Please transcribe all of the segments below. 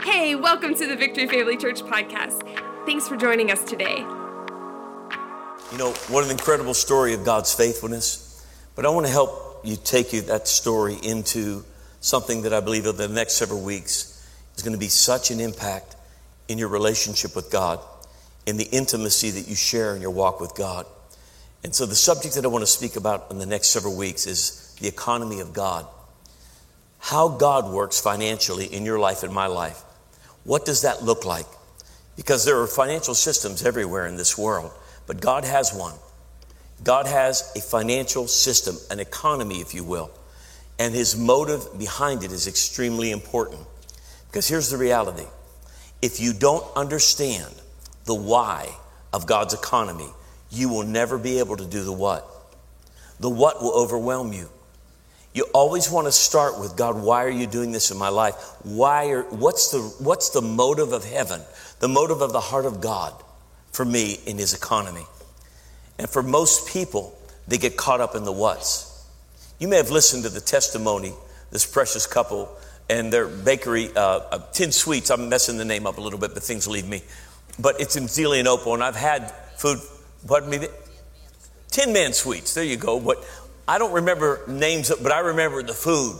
Hey, welcome to the Victory Family Church podcast. Thanks for joining us today. You know, what an incredible story of God's faithfulness. But I want to help you take that story into something that I believe over the next several weeks is going to be such an impact in your relationship with God, in the intimacy that you share in your walk with God. And so the subject that I want to speak about in the next several weeks is the economy of God. How God works financially in your life and my life. What does that look like? Because there are financial systems everywhere in this world, but God has one. God has a financial system, an economy, if you will. And his motive behind it is extremely important. Because here's the reality. If you don't understand the why of God's economy, you will never be able to do the what. The what will overwhelm you. You always want to start with, God, why are you doing this in my life? What's the motive of heaven, the motive of the heart of God for me in his economy? And for most people, they get caught up in the what's. You may have listened to the testimony, this precious couple and their bakery, Tin Sweets. I'm messing the name up a little bit, but things leave me. But it's in Zealand and Opal, and I've had food, pardon me? Tin Man Sweets, there you go. But I don't remember names, but I remember the food.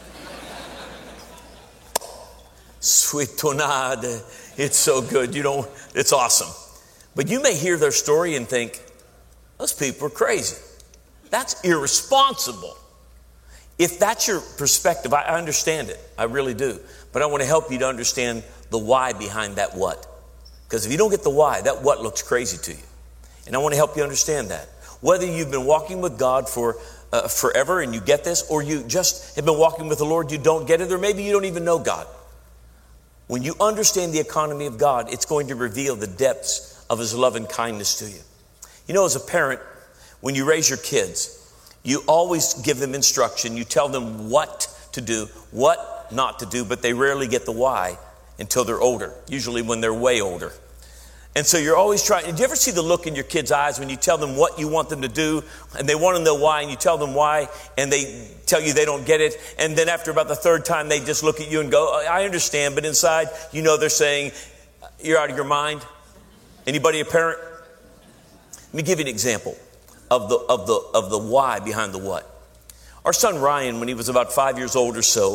Sweet tonade, it's so good. It's awesome. But you may hear their story and think, those people are crazy. That's irresponsible. If that's your perspective, I understand it. I really do. But I want to help you to understand the why behind that what. Because if you don't get the why, that what looks crazy to you. And I want to help you understand that. Whether you've been walking with God for forever and you get this, or you just have been walking with the Lord, you don't get it, or maybe you don't even know God. When you understand the economy of God, it's going to reveal the depths of his love and kindness to you. You know, as a parent, when you raise your kids, you always give them instruction. You tell them what to do, what not to do, but they rarely get the why until they're older, usually when they're way older. And so you're always trying. Did you ever see the look in your kids' eyes when you tell them what you want them to do and they want to know why, and you tell them why and they tell you they don't get it, and then after about the third time they just look at you and go, I understand, but inside you know they're saying, you're out of your mind? Anybody a parent? Let me give you an example of the why behind the what. Our son Ryan, when he was about 5 years old or so,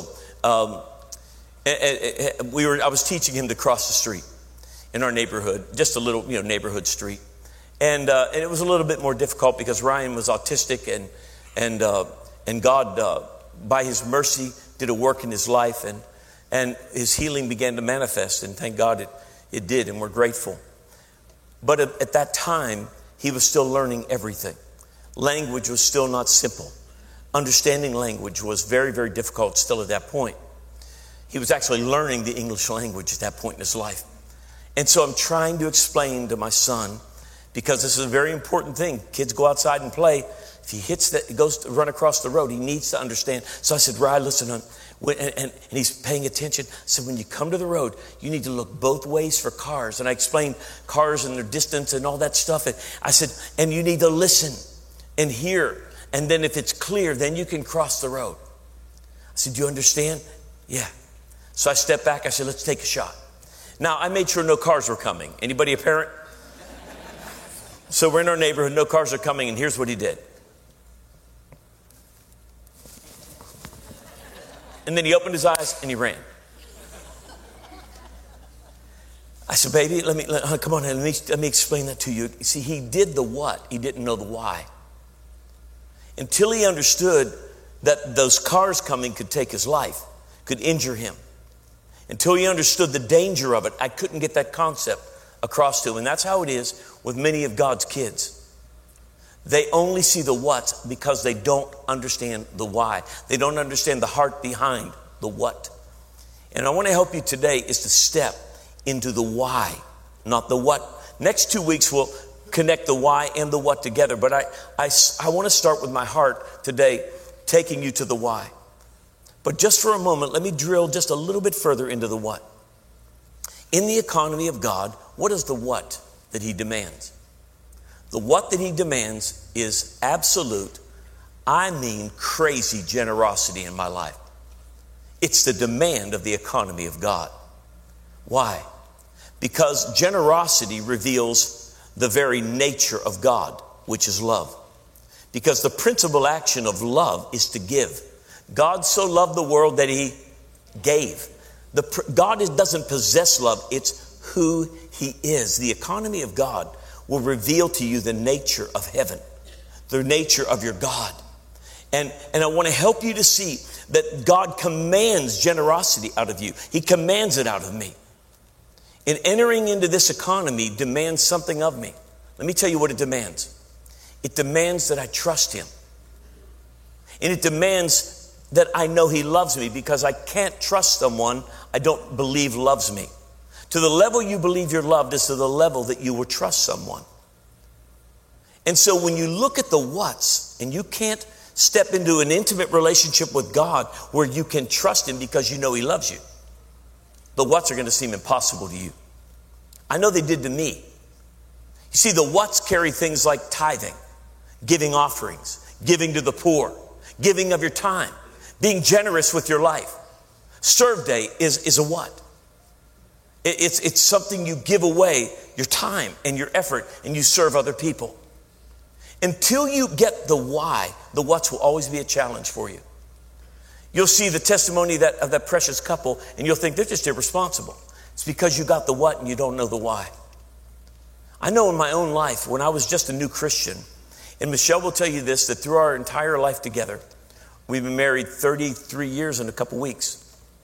I was teaching him to cross the street in our neighborhood, just a little, neighborhood street, and it was a little bit more difficult because Ryan was autistic, and God, by His mercy, did a work in his life, and his healing began to manifest, and thank God it did, and we're grateful. But at that time, he was still learning everything. Language was still not simple. Understanding language was very, very difficult still at that point. He was actually learning the English language at that point in his life. And so I'm trying to explain to my son, because this is a very important thing. Kids go outside and play. If he goes to run across the road, he needs to understand. So I said, Ryan, listen, and he's paying attention. I said, when you come to the road, you need to look both ways for cars. And I explained cars and their distance and all that stuff. And I said, and you need to listen and hear. And then if it's clear, then you can cross the road. I said, do you understand? Yeah. So I stepped back. I said, let's take a shot. Now, I made sure no cars were coming. Anybody a parent? So we're in our neighborhood, no cars are coming, and here's what he did. And then he opened his eyes and he ran. I said, baby, come on, let me explain that to you. You see, he did the what, he didn't know the why. Until he understood that those cars coming could take his life, could injure him. Until he understood the danger of it, I couldn't get that concept across to him. And that's how it is with many of God's kids. They only see the what because they don't understand the why. They don't understand the heart behind the what. And I want to help you today is to step into the why, not the what. Next 2 weeks we'll connect the why and the what together. But I want to start with my heart today, taking you to the why. But just for a moment, let me drill just a little bit further into the what. In the economy of God, what is the what that he demands? The what that he demands is absolute, I mean crazy generosity in my life. It's the demand of the economy of God. Why? Because generosity reveals the very nature of God, which is love. Because the principal action of love is to give. God so loved the world that he gave. God doesn't possess love, it's who he is. The economy of God will reveal to you the nature of heaven, the nature of your God. And I want to help you to see that God commands generosity out of you. He commands it out of me. And entering into this economy demands something of me. Let me tell you what it demands. It demands that I trust him. And it demands that I know he loves me, because I can't trust someone I don't believe loves me. To the level you believe you're loved is to the level that you will trust someone. And so when you look at the what's, and you can't step into an intimate relationship with God where you can trust him because you know he loves you, the what's are going to seem impossible to you. I know they did to me. You see, the what's carry things like tithing, giving offerings, giving to the poor, giving of your time, being generous with your life. Serve day is a what? It's something you give away your time and your effort, and you serve other people. Until you get the why, the what's will always be a challenge for you. You'll see the testimony of that precious couple, and you'll think they're just irresponsible. It's because you got the what and you don't know the why. I know in my own life, when I was just a new Christian, and Michelle will tell you this, that through our entire life together, we've been married 33 years in a couple weeks,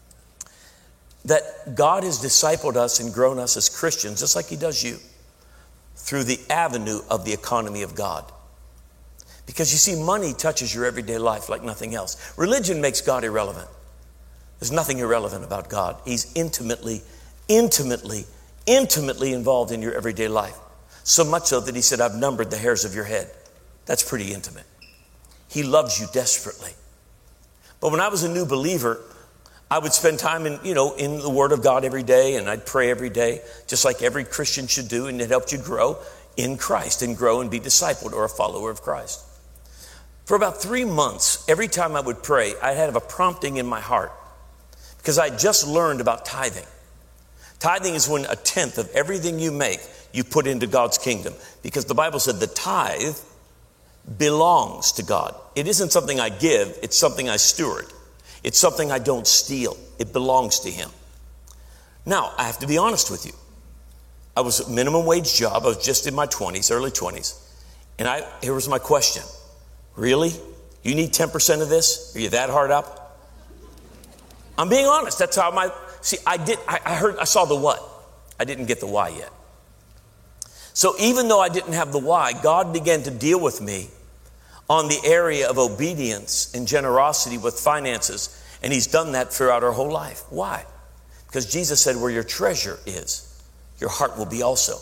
that God has discipled us and grown us as Christians, just like he does you, through the avenue of the economy of God. Because you see, money touches your everyday life like nothing else. Religion makes God irrelevant. There's nothing irrelevant about God. He's intimately involved in your everyday life. So much so that he said, I've numbered the hairs of your head. That's pretty intimate. He loves you desperately. But when I was a new believer, I would spend time in the Word of God every day, and I'd pray every day, just like every Christian should do, and it helped you grow in Christ and grow and be discipled or a follower of Christ. For about 3 months, every time I would pray, I'd have a prompting in my heart, because I just learned about tithing. Tithing is when 1/10 of everything you make, you put into God's kingdom, because the Bible said the tithe belongs to God. It isn't something I give, it's something I steward. It's something I don't steal. It belongs to him. Now, I have to be honest with you. I was a minimum wage job. I was just in my 20s, early 20s. And here was my question. Really? You need 10% of this? Are you that hard up? I'm being honest. That's how I saw the what. I didn't get the why yet. So even though I didn't have the why, God began to deal with me on the area of obedience and generosity with finances. And he's done that throughout our whole life. Why? Because Jesus said, where your treasure is, your heart will be also.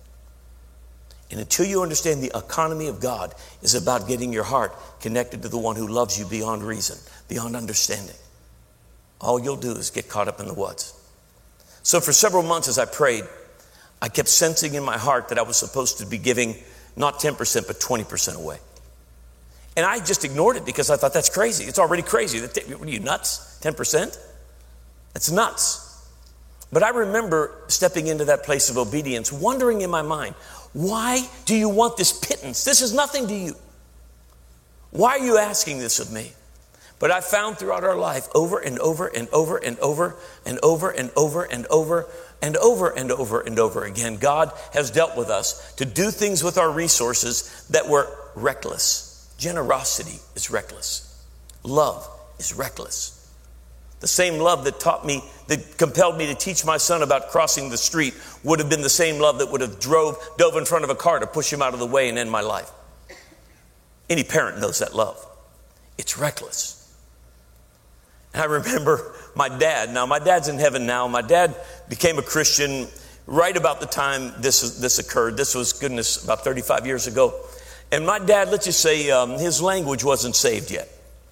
And until you understand the economy of God is about getting your heart connected to the one who loves you beyond reason, beyond understanding, all you'll do is get caught up in the what's. So for several months as I prayed, I kept sensing in my heart that I was supposed to be giving not 10%, but 20% away. And I just ignored it because I thought, that's crazy. It's already crazy. What are you, nuts? 10%? That's nuts. But I remember stepping into that place of obedience, wondering in my mind, why do you want this pittance? This is nothing to you. Why are you asking this of me? But I found throughout our life over and over and over and over and over and over and over and over and over and over again, God has dealt with us to do things with our resources that were reckless. Generosity is reckless. Love is reckless. The same love that that compelled me to teach my son about crossing the street would have been the same love that would have dove in front of a car to push him out of the way and end my life. Any parent knows that love. It's reckless. And I remember my dad. Now, my dad's in heaven now. My dad became a Christian right about the time this occurred. This was, about 35 years ago. And my dad, let's just say, his language wasn't saved yet.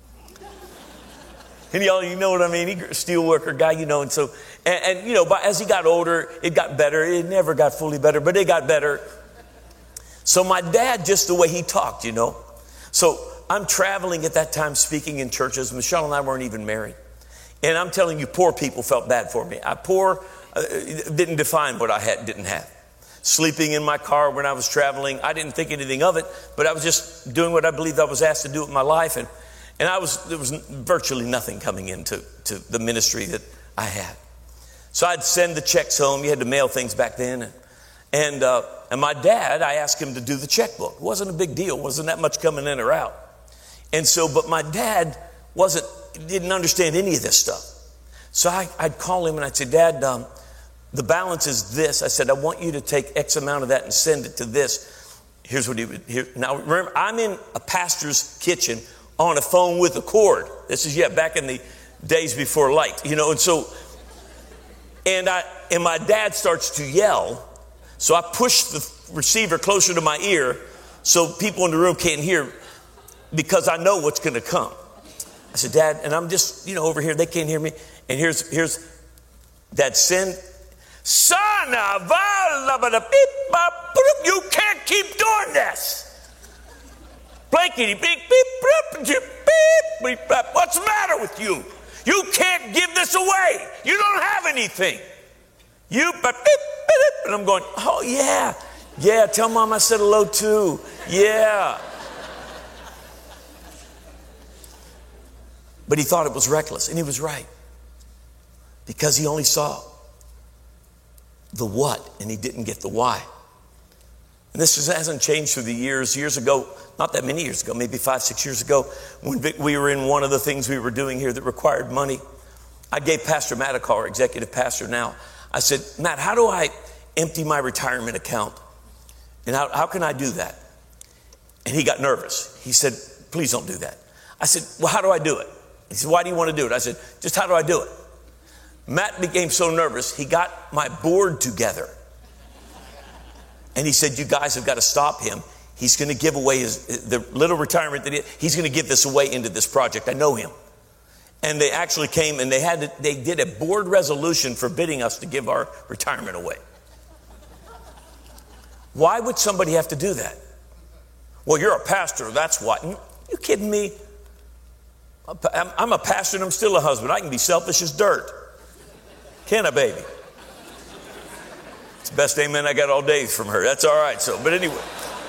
And y'all, you know what I mean? He's a steel worker guy, and so, but as he got older, it got better. It never got fully better, but it got better. So my dad, just the way he talked, So I'm traveling at that time, speaking in churches. Michelle and I weren't even married. And I'm telling you, poor people felt bad for me. Poor didn't define what I didn't have. Sleeping in my car when I was traveling, I didn't think anything of it, but I was just doing what I believed I was asked to do with my life. And there was virtually nothing coming into the ministry that I had. So I'd send the checks home. You had to mail things back then. And my dad, I asked him to do the checkbook. It wasn't a big deal. It wasn't that much coming in or out. And so, but my dad didn't understand any of this stuff. So I'd call him and I'd say, Dad, the balance is this. I said, I want you to take X amount of that and send it to this. Here's what he would hear. Now, remember, I'm in a pastor's kitchen on a phone with a cord. This is back in the days before light, and so, and my dad starts to yell. So I push the receiver closer to my ear so people in the room can't hear, because I know what's going to come. I said, Dad, and I'm just, over here, they can't hear me. And here's Dad, send, son of a, you can't keep doing this. Blankety, beep, beep, beep, beep, what's the matter with you? You can't give this away. You don't have anything. And I'm going, oh yeah, tell Mom I said hello too. Yeah. But he thought it was reckless, and he was right. Because he only saw the what, and he didn't get the why. And this hasn't changed through the years. Years ago, not that many years ago, maybe 5-6 years ago, when we were in one of the things we were doing here that required money, I gave Pastor Matt a call, our executive pastor now. I said, Matt, how do I empty my retirement account? And how can I do that? And he got nervous. He said, please don't do that. I said, well, how do I do it? He said, why do you want to do it? I said, just how do I do it? Matt became so nervous, he got my board together. And he said, you guys have got to stop him. He's going to give away the little retirement that he's going to give this away into this project. I know him. And they actually came and they did a board resolution forbidding us to give our retirement away. Why would somebody have to do that? Well, you're a pastor, that's why. You kidding me? I'm a pastor and I'm still a husband. I can be selfish as dirt. Can I, baby? It's the best amen I got all day from her. That's all right. So, but anyway.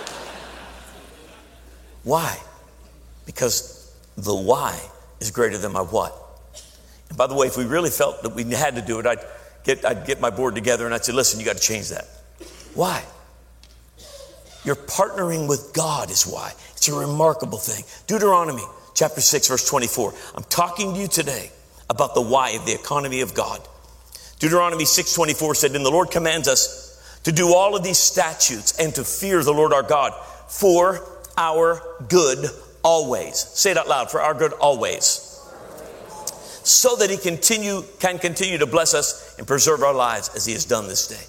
Why? Because the why is greater than my what. And by the way, if we really felt that we had to do it, I'd get my board together and I'd say, listen, you got to change that. Why? You're partnering with God is why. It's a remarkable thing. Deuteronomy chapter 6, verse 24. I'm talking to you today about the why of the economy of God. Deuteronomy 6:24 said, and the Lord commands us to do all of these statutes and to fear the Lord our God for our good always. Say it out loud, for our good always. So that he can continue to bless us and preserve our lives as he has done this day.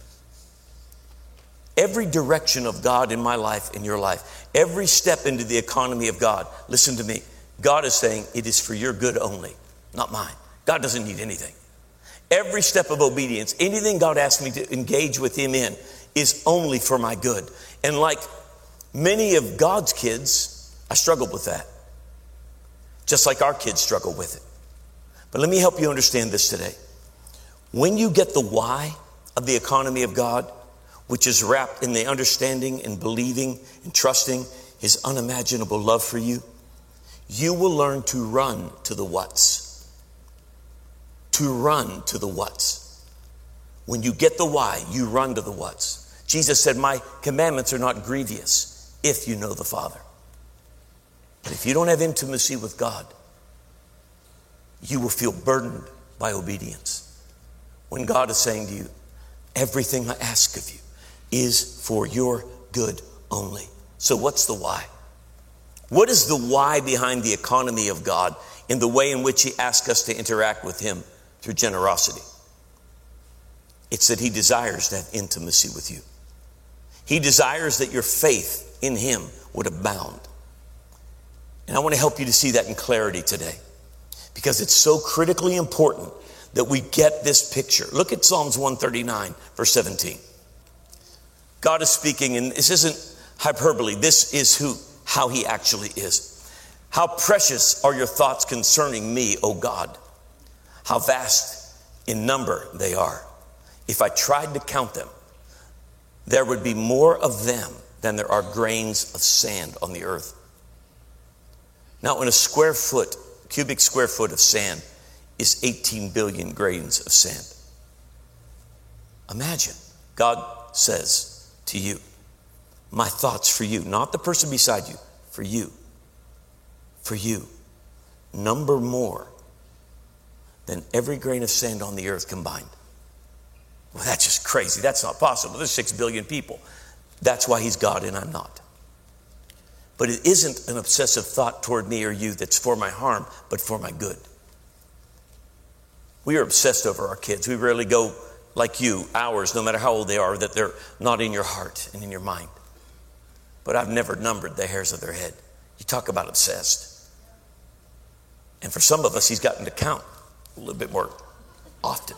Every direction of God in my life, in your life, every step into the economy of God, listen to me, God is saying it is for your good only, not mine. God doesn't need anything. Every step of obedience, anything God asks me to engage with him in is only for my good. And like many of God's kids, I struggled with that. Just like our kids struggle with it. But let me help you understand this today. When you get the why of the economy of God, which is wrapped in the understanding and believing and trusting his unimaginable love for you, you will learn to run to the what's. To run to the what's. When you get the why, you run to the what's. Jesus said, my commandments are not grievous if you know the Father. But if you don't have intimacy with God, you will feel burdened by obedience. When God is saying to you, everything I ask of you is for your good only. So what's the why? What is the why behind the economy of God in the way in which he asks us to interact with him through generosity? It's that he desires to have intimacy with you. He desires that your faith in him would abound. And I want to help you to see that in clarity today, because it's so critically important that we get this picture. Look at Psalms 139, verse 17. God is speaking, and this isn't hyperbole. This is how he actually is. How precious are your thoughts concerning me, O God. How vast in number they are. if I tried to count them, there would be more of them than there are grains of sand on the earth. Now, in a cubic square foot of sand is 18 billion grains of sand. Imagine, God says to you, my thoughts for you, not the person beside you, for you, number more than every grain of sand on the earth combined. Well, that's just crazy. That's not possible. There's 6 billion people. That's why he's God and I'm not. But it isn't an obsessive thought toward me or you that's for my harm, but for my good. We are obsessed over our kids. We rarely go like you, hours, no matter how old they are, that they're not in your heart and in your mind. But I've never numbered the hairs of their head. You talk about obsessed. And for some of us, he's gotten to count a little bit more often.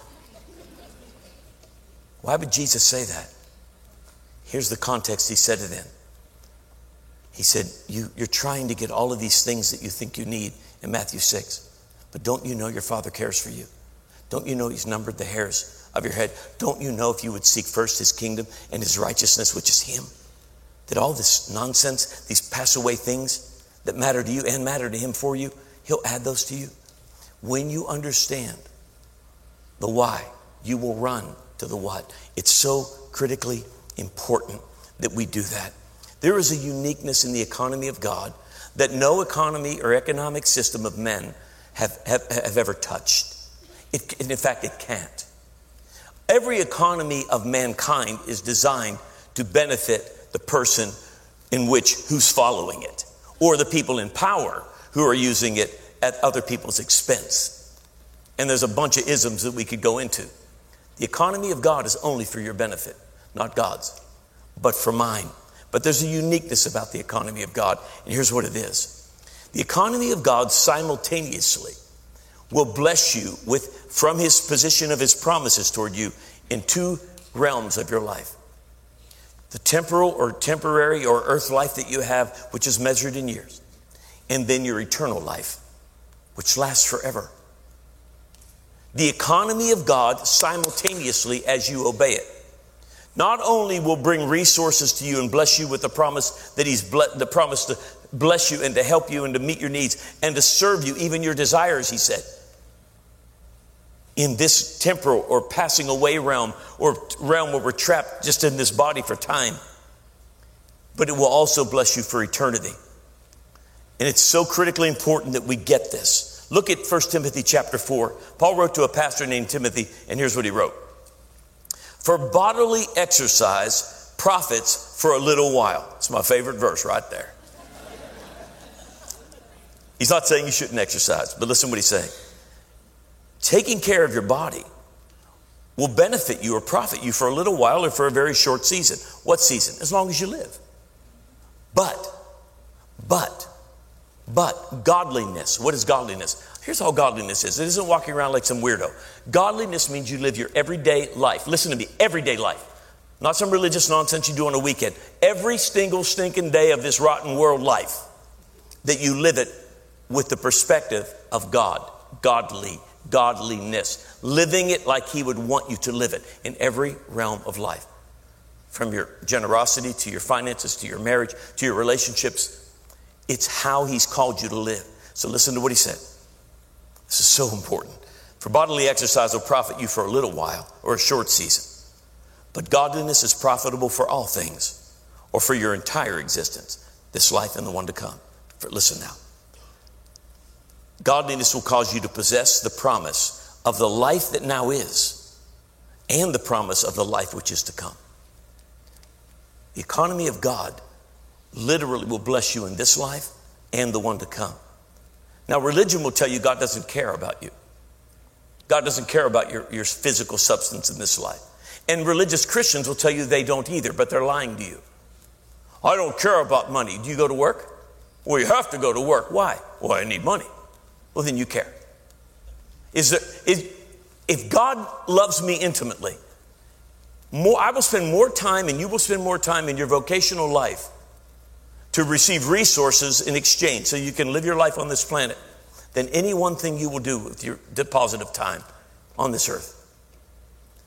Why would Jesus say that? Here's the context he said it in. He said, you're trying to get all of these things that you think you need in Matthew 6. But don't you know your Father cares for you? Don't you know he's numbered the hairs of your head? Don't you know if you would seek first his kingdom and his righteousness, which is him, that all this nonsense, these pass away things that matter to you and matter to him for you, he'll add those to you? When you understand the why, you will run to the what. It's so critically important that we do that. There is a uniqueness in the economy of God that no economy or economic system of men have ever touched. In fact, it can't. Every economy of mankind is designed to benefit the person who's following it, or the people in power who are using it at other people's expense. And there's a bunch of isms that we could go into. The economy of God is only for your benefit, not God's, but for mine. But there's a uniqueness about the economy of God, and here's what it is. The economy of God simultaneously will bless you from his position of his promises toward you in two realms of your life. The temporal or temporary or earth life that you have, which is measured in years, and then your eternal life, which lasts forever. The economy of God simultaneously as you obey it, not only will bring resources to you and bless you with the promise that the promise to bless you and to help you and to meet your needs and to serve you, even your desires, he said, in this temporal or passing away realm, or realm where we're trapped just in this body for time. But it will also bless you for eternity. And it's so critically important that we get this. Look at 1 Timothy chapter 4. Paul wrote to a pastor named Timothy, and here's what he wrote. For bodily exercise profits for a little while. It's my favorite verse right there. He's not saying you shouldn't exercise, but listen what he's saying. Taking care of your body will benefit you or profit you for a little while or for a very short season. What season? As long as you live. But godliness. What is godliness? Here's how godliness is. It isn't walking around like some weirdo. Godliness means you live your everyday life. Listen to me, everyday life. Not some religious nonsense you do on a weekend. Every single stinking day of this rotten world life, that you live it with the perspective of God, godliness, living it like he would want you to live it in every realm of life. From your generosity to your finances, to your marriage, to your relationships. It's how he's called you to live. So listen to what he said. This is so important. For bodily exercise will profit you for a little while or a short season. But godliness is profitable for all things, or for your entire existence, this life and the one to come. Listen now. Godliness will cause you to possess the promise of the life that now is, and the promise of the life which is to come. The economy of God literally will bless you in this life and the one to come. Now, religion will tell you God doesn't care about you. God doesn't care about your physical substance in this life. And religious Christians will tell you they don't either, but they're lying to you. I don't care about money. Do you go to work? Well, you have to go to work. Why? Well, I need money. Well, then you care. If God loves me intimately, I will spend more time and you will spend more time in your vocational life to receive resources in exchange so you can live your life on this planet than any one thing you will do with your deposit of time on this earth.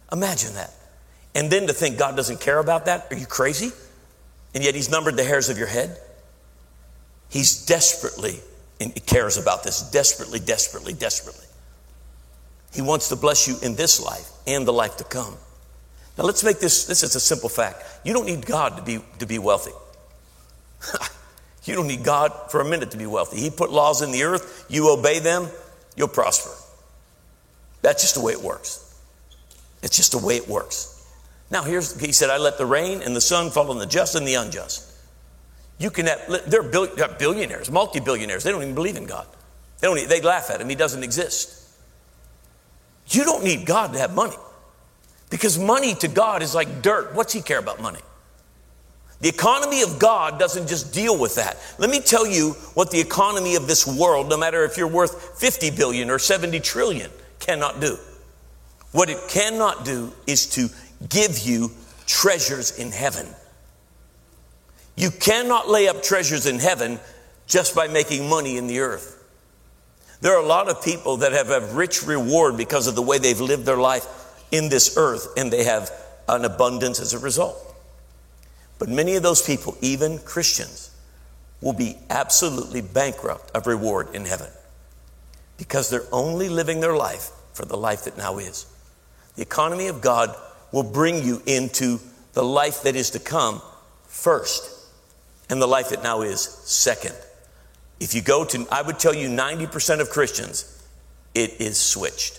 Imagine that. And then to think God doesn't care about that. Are you crazy? And yet he's numbered the hairs of your head. He's desperately, and he cares about this, desperately, desperately, desperately. He wants to bless you in this life and the life to come. Now let's make this is a simple fact. You don't need God to be wealthy. You don't need God for a minute to be wealthy. He put laws in the earth. You obey them, you'll prosper. That's just the way it works. It's just the way it works. Now he said, I let the rain and the sun fall on the just and the unjust. You can have, they're billionaires, multi-billionaires. They don't even believe in God. They laugh at him. He doesn't exist. You don't need God to have money, because money to God is like dirt. What's he care about money? The economy of God doesn't just deal with that. Let me tell you what the economy of this world, no matter if you're worth 50 billion or 70 trillion, cannot do. What it cannot do is to give you treasures in heaven. You cannot lay up treasures in heaven just by making money in the earth. There are a lot of people that have a rich reward because of the way they've lived their life in this earth, and they have an abundance as a result. But many of those people, even Christians, will be absolutely bankrupt of reward in heaven because they're only living their life for the life that now is. The economy of God will bring you into the life that is to come first, and the life that now is second. If you go to, I would tell you 90% of Christians, it is switched.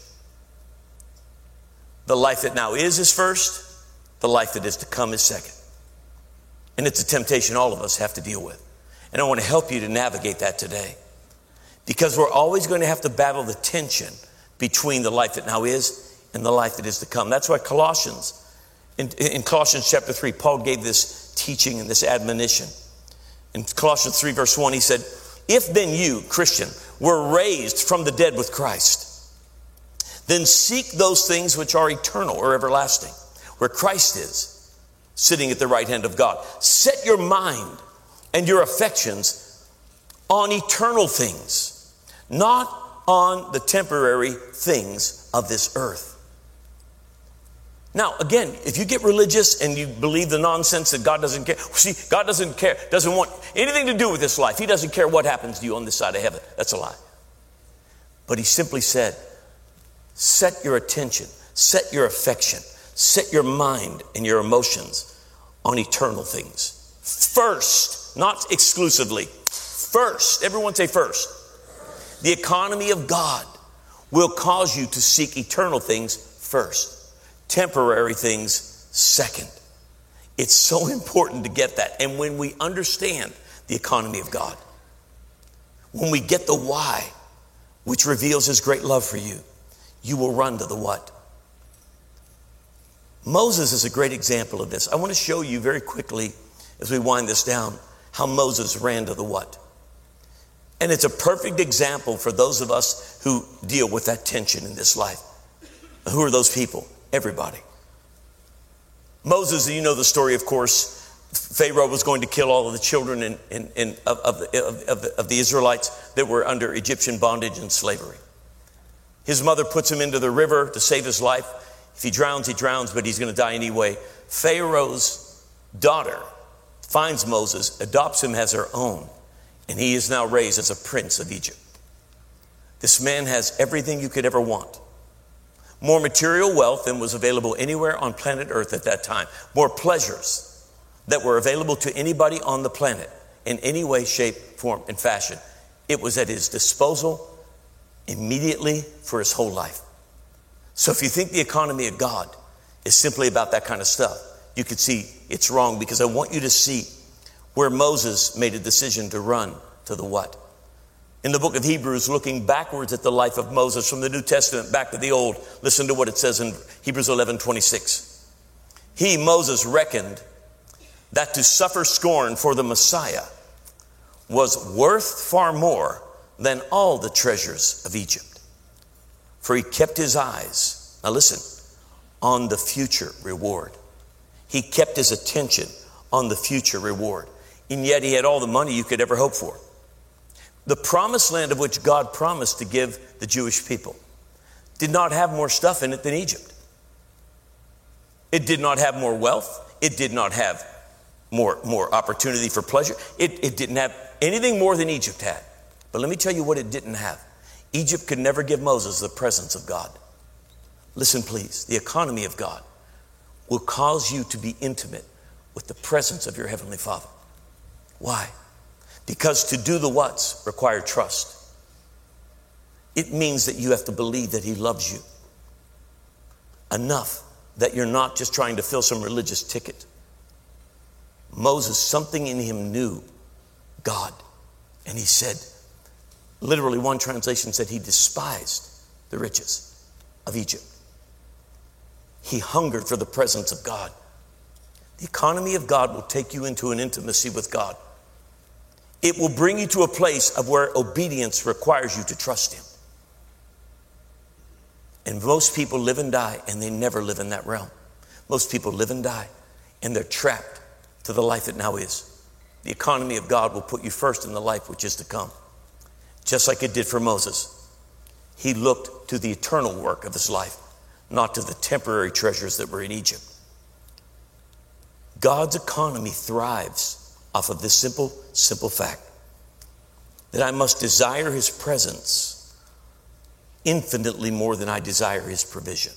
The life that now is first, the life that is to come is second. And it's a temptation all of us have to deal with. And I want to help you to navigate that today, because we're always going to have to battle the tension between the life that now is and the life that is to come. That's why Colossians, in Colossians chapter 3, Paul gave this teaching and this admonition. In Colossians 3 verse 1, he said, if then you, Christian, were raised from the dead with Christ, then seek those things which are eternal or everlasting, where Christ is, sitting at the right hand of God. Set your mind and your affections on eternal things, not on the temporary things of this earth. Now, again, if you get religious and you believe the nonsense that God doesn't care, see, God doesn't care, doesn't want anything to do with this life. He doesn't care what happens to you on this side of heaven. That's a lie. But he simply said, set your attention, set your affection, set your mind and your emotions on eternal things. First, not exclusively. First, everyone say first. The economy of God will cause you to seek eternal things first. Temporary things second. It's so important to get that. And when we understand the economy of God, when we get the why, which reveals his great love for you, you will run to the what. Moses is a great example of this. I want to show you very quickly, as we wind this down, how Moses ran to the what. And it's a perfect example for those of us who deal with that tension in this life. Who are those people? Everybody. Moses, you know the story, of course. Pharaoh was going to kill all of the children of the Israelites that were under Egyptian bondage and slavery. His mother puts him into the river to save his life. If he drowns, but he's going to die anyway. Pharaoh's daughter finds Moses, adopts him as her own, and he is now raised as a prince of Egypt. This man has everything you could ever want. More material wealth than was available anywhere on planet Earth at that time. More pleasures that were available to anybody on the planet in any way, shape, form, and fashion. It was at his disposal immediately for his whole life. So if you think the economy of God is simply about that kind of stuff, you could see it's wrong, because I want you to see where Moses made a decision to run to the what. In the book of Hebrews, looking backwards at the life of Moses from the New Testament back to the Old, listen to what it says in Hebrews 11:26. He, Moses, reckoned that to suffer scorn for the Messiah was worth far more than all the treasures of Egypt. For he kept his eyes, now listen, on the future reward. He kept his attention on the future reward. And yet he had all the money you could ever hope for. The promised land of which God promised to give the Jewish people did not have more stuff in it than Egypt. It did not have more wealth. It did not have more opportunity for pleasure. It didn't have anything more than Egypt had. But let me tell you what it didn't have. Egypt could never give Moses the presence of God. Listen, please. The economy of God will cause you to be intimate with the presence of your Heavenly Father. Why? Because to do the what's require trust. It means that you have to believe that He loves you enough that you're not just trying to fill some religious ticket. Moses, something in him knew God. And he said, literally one translation said he despised the riches of Egypt. He hungered for the presence of God. The economy of God will take you into an intimacy with God. It will bring you to a place of where obedience requires you to trust Him. And most people live and die, and they never live in that realm. Most people live and die, and they're trapped to the life that now is. The economy of God will put you first in the life which is to come. Just like it did for Moses. He looked to the eternal work of his life, not to the temporary treasures that were in Egypt. God's economy thrives off of this simple fact that I must desire His presence infinitely more than I desire His provision.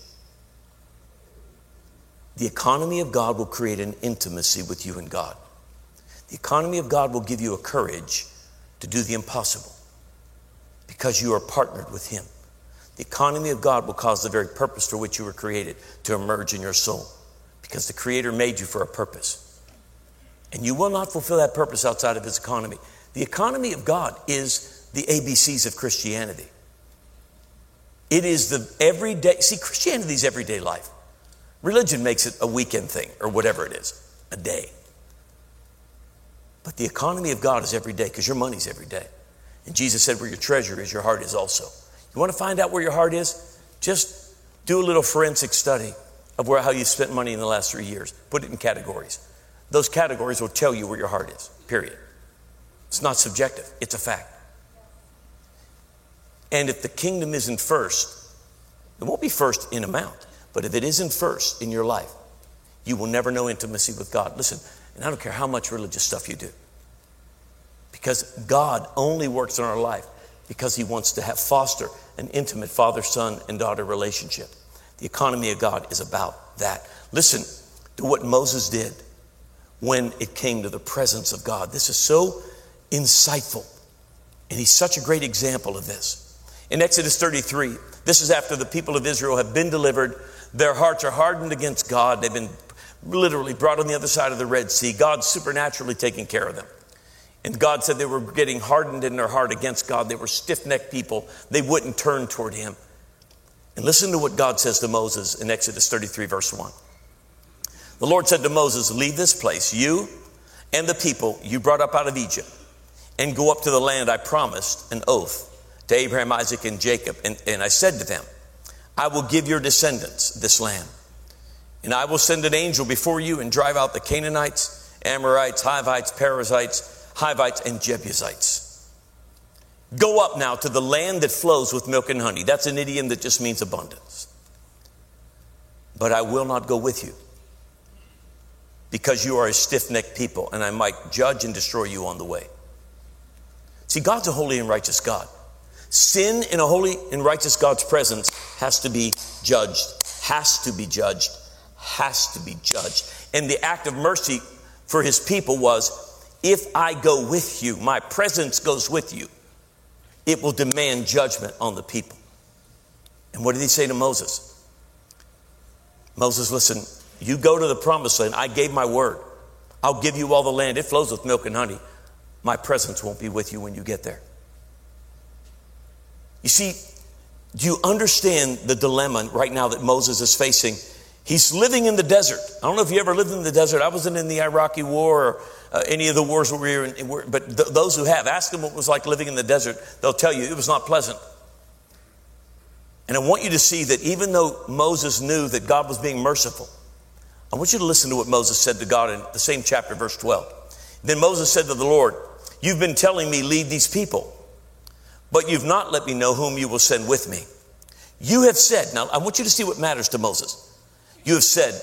The economy of God will create an intimacy with you and God. The economy of God will give you a courage to do the impossible because you are partnered with Him. The economy of God will cause the very purpose for which you were created to emerge in your soul, because the Creator made you for a purpose. And you will not fulfill that purpose outside of His economy. The economy of God is the ABCs of Christianity. It is the everyday, see, Christianity is everyday life. Religion makes it a weekend thing or whatever it is, a day. But the economy of God is every day because your money's every day. And Jesus said, where your treasure is, your heart is also. You want to find out where your heart is? Just do a little forensic study of how you spent money in the last 3 years. Put it in categories. Those categories will tell you where your heart is, period. It's not subjective. It's a fact. And if the kingdom isn't first, it won't be first in amount, but if it isn't first in your life, you will never know intimacy with God. Listen, and I don't care how much religious stuff you do, because God only works in our life because He wants to foster an intimate father, son, and daughter relationship. The economy of God is about that. Listen to what Moses did when it came to the presence of God. This is so insightful, and he's such a great example of this. In Exodus 33, this is after the people of Israel have been delivered. Their hearts are hardened against God. They've been literally brought on the other side of the Red Sea. God's supernaturally taking care of them. And God said they were getting hardened in their heart against God. They were stiff-necked people. They wouldn't turn toward Him. And listen to what God says to Moses in Exodus 33, verse 1. The Lord said to Moses, leave this place, you and the people you brought up out of Egypt, and go up to the land I promised an oath to Abraham, Isaac, and Jacob. And I said to them, I will give your descendants this land. And I will send an angel before you and drive out the Canaanites, Amorites, Hivites, Perizzites, Hivites, and Jebusites. Go up now to the land that flows with milk and honey. That's an idiom that just means abundance. But I will not go with you, because you are a stiff-necked people, and I might judge and destroy you on the way. See, God's a holy and righteous God. Sin in a holy and righteous God's presence has to be judged, has to be judged, has to be judged. And the act of mercy for His people was, if I go with you, my presence goes with you, it will demand judgment on the people. And what did He say to Moses? Moses, listen, you go to the promised land. I gave my word. I'll give you all the land. It flows with milk and honey. My presence won't be with you when you get there. You see, do you understand the dilemma right now that Moses is facing? He's living in the desert. I don't know if you ever lived in the desert. I wasn't in the Iraqi war or any of the wars where we were in, but those who have, ask them what it was like living in the desert. They'll tell you it was not pleasant. And I want you to see that even though Moses knew that God was being merciful, I want you to listen to what Moses said to God in the same chapter, verse 12. Then Moses said to the Lord, you've been telling me, lead these people, but you've not let me know whom you will send with me. You have said, now I want you to see what matters to Moses. You have said,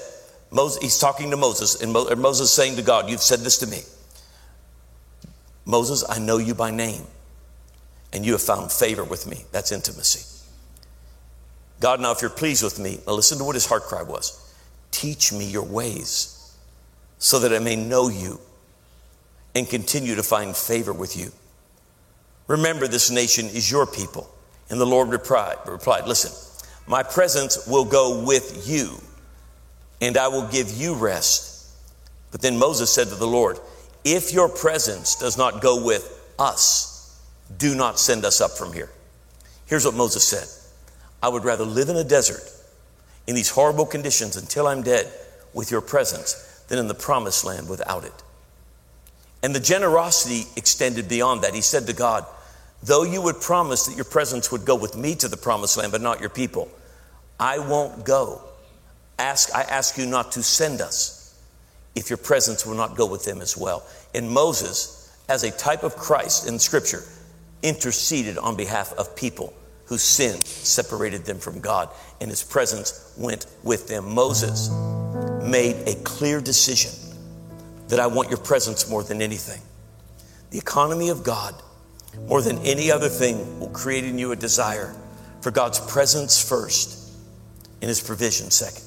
He's talking to Moses, and Moses is saying to God, you've said this to me. Moses, I know you by name, and you have found favor with me. That's intimacy. God, now if you're pleased with me, now listen to what his heart cry was. Teach me your ways so that I may know you and continue to find favor with you. Remember, this nation is your people. And the Lord replied, listen, my presence will go with you, and I will give you rest. But then Moses said to the Lord, if your presence does not go with us, do not send us up from here. Here's what Moses said. I would rather live in a desert in these horrible conditions until I'm dead with your presence than in the promised land without it. And the generosity extended beyond that. He said to God, though you would promise that your presence would go with me to the promised land, but not your people, I won't go. I ask you not to send us if your presence will not go with them as well. And Moses, as a type of Christ in Scripture, interceded on behalf of people whose sin separated them from God, and his presence went with them. Moses made a clear decision that I want your presence more than anything. The economy of God, more than any other thing, will create in you a desire for God's presence first and his provision second.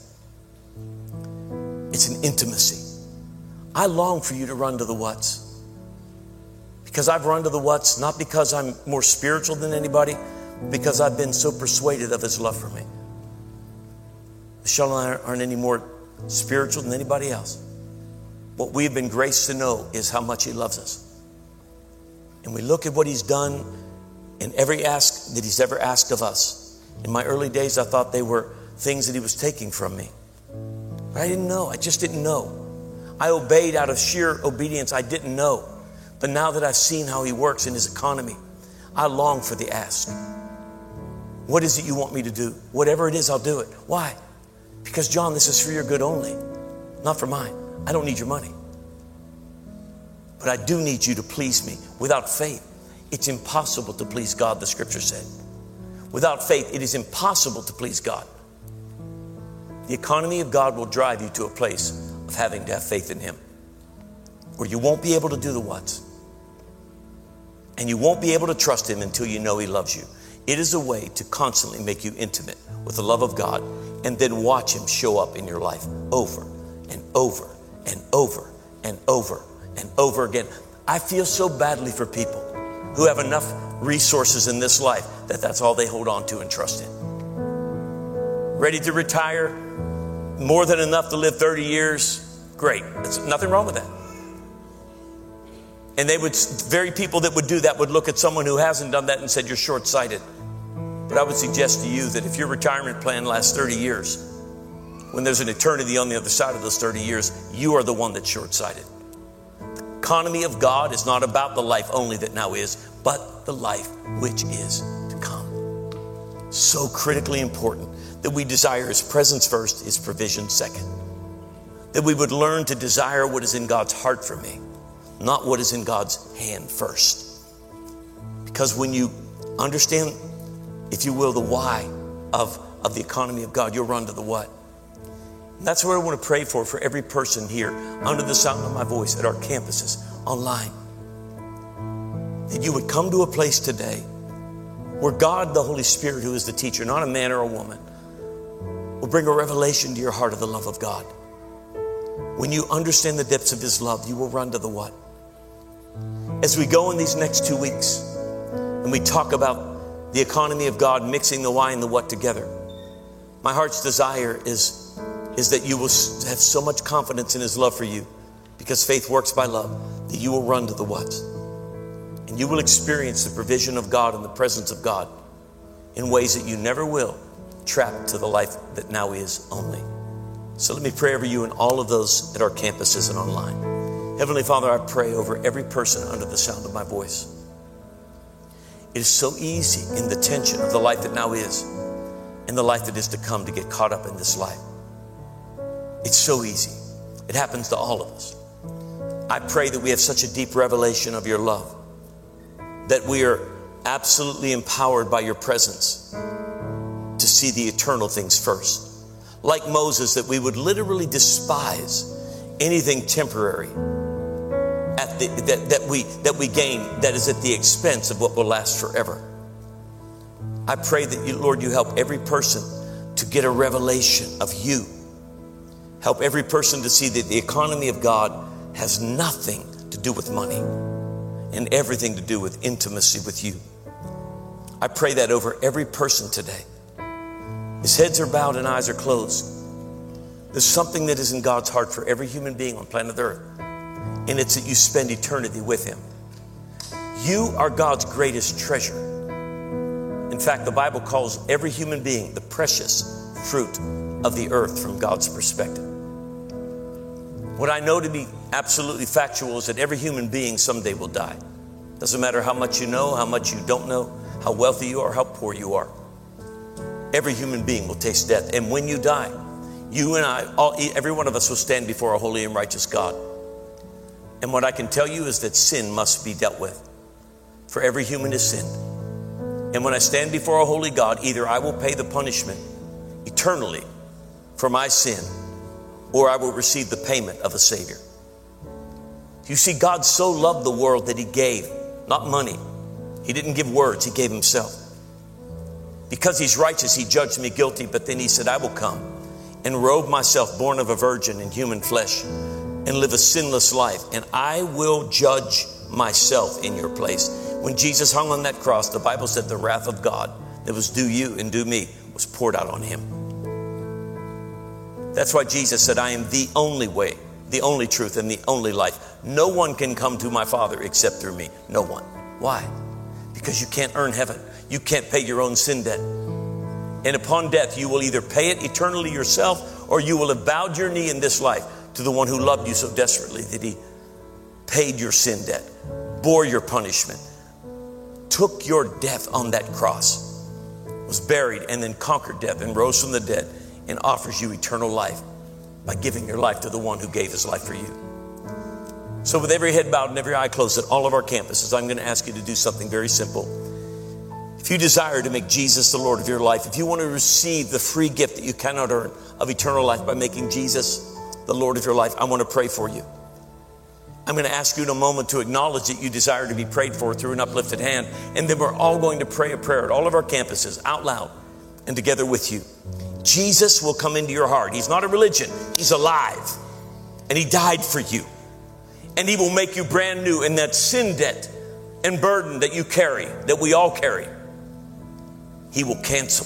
It's an intimacy. I long for you to run to the what's. Because I've run to the what's, not because I'm more spiritual than anybody, because I've been so persuaded of his love for me. Michelle and I aren't any more spiritual than anybody else. What we've been graced to know is how much he loves us. And we look at what he's done in every ask that he's ever asked of us. In my early days, I thought they were things that he was taking from me. But I didn't know. I just didn't know. I obeyed out of sheer obedience. I didn't know. But now that I've seen how he works in his economy, I long for the ask. What is it you want me to do? Whatever it is, I'll do it. Why? Because, John, this is for your good only, not for mine. I don't need your money. But I do need you to please me. Without faith, it's impossible to please God, the Scripture said. Without faith, it is impossible to please God. The economy of God will drive you to a place of having to have faith in him, where you won't be able to do the what's. And you won't be able to trust him until you know he loves you. It is a way to constantly make you intimate with the love of God, and then watch him show up in your life over and over and over and over and over again. I feel so badly for people who have enough resources in this life that that's all they hold on to and trust in. Ready to retire, more than enough to live 30 years, great. There's nothing wrong with that. And very people that would do that would look at someone who hasn't done that and said, you're short-sighted. But I would suggest to you that if your retirement plan lasts 30 years, when there's an eternity on the other side of those 30 years, you are the one that's short-sighted. The economy of God is not about the life only that now is, but the life which is to come. So critically important that we desire his presence first, his provision second. That we would learn to desire what is in God's heart for me, not what is in God's hand first. Because when you understand, if you will, the why of the economy of God, you'll run to the what. And that's what I want to pray for every person here under the sound of my voice at our campuses, online. That you would come to a place today where God, the Holy Spirit, who is the teacher, not a man or a woman, will bring a revelation to your heart of the love of God. When you understand the depths of his love, you will run to the what. As we go in these next 2 weeks and we talk about the economy of God, mixing the why and the what together, my heart's desire is that you will have so much confidence in his love for you, because faith works by love, that you will run to the what. And you will experience the provision of God and the presence of God in ways that you never will, trapped to the life that now is only. So let me pray over you and all of those at our campuses and online. Heavenly Father, I pray over every person under the sound of my voice. It is so easy in the tension of the life that now is and the life that is to come to get caught up in this life. It's so easy. It happens to all of us. I pray that we have such a deep revelation of your love, that we are absolutely empowered by your presence to see the eternal things first. like Moses, that we would literally despise anything temporary that we gain that is at the expense of what will last forever. I pray that you, Lord, you help every person to get a revelation of you. Help every person to see that the economy of God has nothing to do with money and everything to do with intimacy with you. I pray that over every person today. His heads are bowed and eyes are closed. There's something that is in God's heart for every human being on planet Earth, and it's that you spend eternity with him. You are God's greatest treasure. In fact, the Bible calls every human being the precious fruit of the earth from God's perspective. What I know to be absolutely factual is that every human being someday will die. Doesn't matter how much you know, how much you don't know, how wealthy you are, how poor you are. Every human being will taste death. And when you die, you and I, every one of us will stand before a holy and righteous God. And what I can tell you is that sin must be dealt with. For every human has sinned. And when I stand before a holy God, either I will pay the punishment eternally for my sin, or I will receive the payment of a Savior. You see, God so loved the world that he gave, not money. He didn't give words, he gave himself. Because he's righteous, he judged me guilty, but then he said, I will come and robe myself, born of a virgin in human flesh, and live a sinless life. And I will judge myself in your place. When Jesus hung on that cross, the Bible said the wrath of God that was due you and due me was poured out on him. That's why Jesus said, I am the only way, the only truth, and the only life. No one can come to my Father except through me. No one. Why? Because you can't earn heaven. You can't pay your own sin debt. And upon death, you will either pay it eternally yourself, or you will have bowed your knee in this life to the one who loved you so desperately that he paid your sin debt, bore your punishment, took your death on that cross, was buried, and then conquered death and rose from the dead and offers you eternal life by giving your life to the one who gave his life for you. So with every head bowed and every eye closed at all of our campuses, I'm going to ask you to do something very simple. If you desire to make Jesus the Lord of your life, if you want to receive the free gift that you cannot earn of eternal life by making Jesus the Lord of your life, I want to pray for you. I'm going to ask you in a moment to acknowledge that you desire to be prayed for through an uplifted hand. And then we're all going to pray a prayer at all of our campuses out loud and together with you. Jesus will come into your heart. He's not a religion. He's alive. And he died for you. And he will make you brand new. And that sin debt and burden that you carry, that we all carry, he will cancel.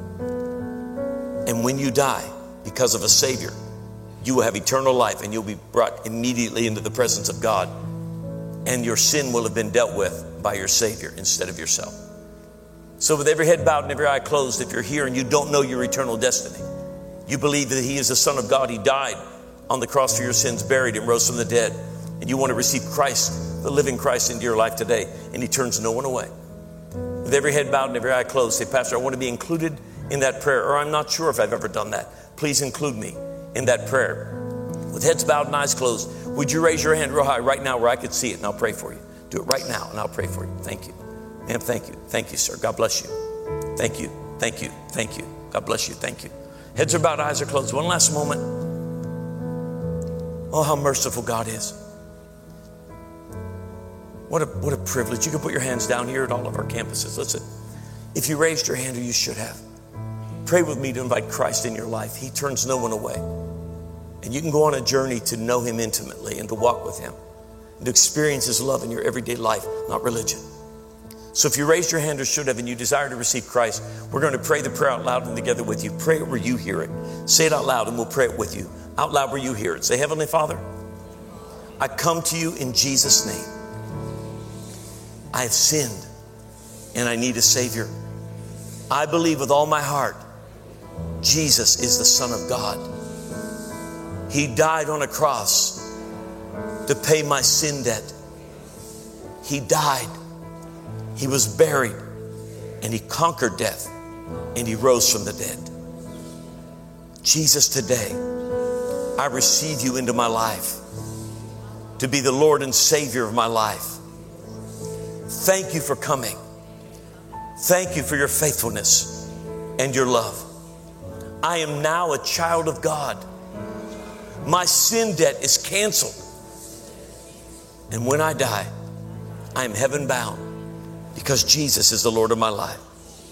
And when you die because of a Savior, you will have eternal life, and you'll be brought immediately into the presence of God. And your sin will have been dealt with by your Savior instead of yourself. So with every head bowed and every eye closed, if you're here and you don't know your eternal destiny, you believe that he is the Son of God, he died on the cross for your sins, buried and rose from the dead, and you want to receive Christ, the living Christ, into your life today, and he turns no one away. With every head bowed and every eye closed, say, Pastor, I want to be included in that prayer, or I'm not sure if I've ever done that. Please include me in that prayer. With heads bowed and eyes closed, would you raise your hand real high right now where I could see it, and I'll pray for you. Do it right now, and I'll pray for you. Thank you. Ma'am, thank you. Thank you, sir. God bless you. Thank you. Thank you. Thank you. God bless you. Thank you. Heads are bowed, eyes are closed. One last moment. Oh, how merciful God is. What a privilege. You can put your hands down here at all of our campuses. Listen, if you raised your hand, or you should have, pray with me to invite Christ in your life. He turns no one away. And you can go on a journey to know him intimately and to walk with him and to experience his love in your everyday life, not religion. So if you raised your hand or should have and you desire to receive Christ, we're going to pray the prayer out loud and together with you. Pray it where you hear it. Say it out loud and we'll pray it with you. Out loud where you hear it. Say, Heavenly Father, I come to you in Jesus' name. I have sinned and I need a Savior. I believe with all my heart Jesus is the Son of God. He died on a cross to pay my sin debt. He died. He was buried, and he conquered death, and he rose from the dead. Jesus, today, I receive you into my life to be the Lord and Savior of my life. Thank you for coming. Thank you for your faithfulness and your love. I am now a child of God. My sin debt is canceled. And when I die, I am heaven bound because Jesus is the Lord of my life.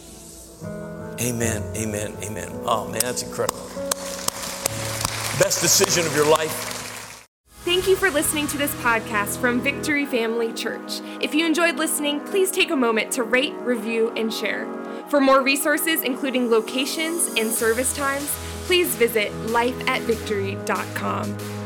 Amen, amen, amen. Oh man, that's incredible. Best decision of your life. Thank you for listening to this podcast from Victory Family Church. If you enjoyed listening, please take a moment to rate, review, and share. For more resources, including locations and service times, please visit lifeatvictory.com.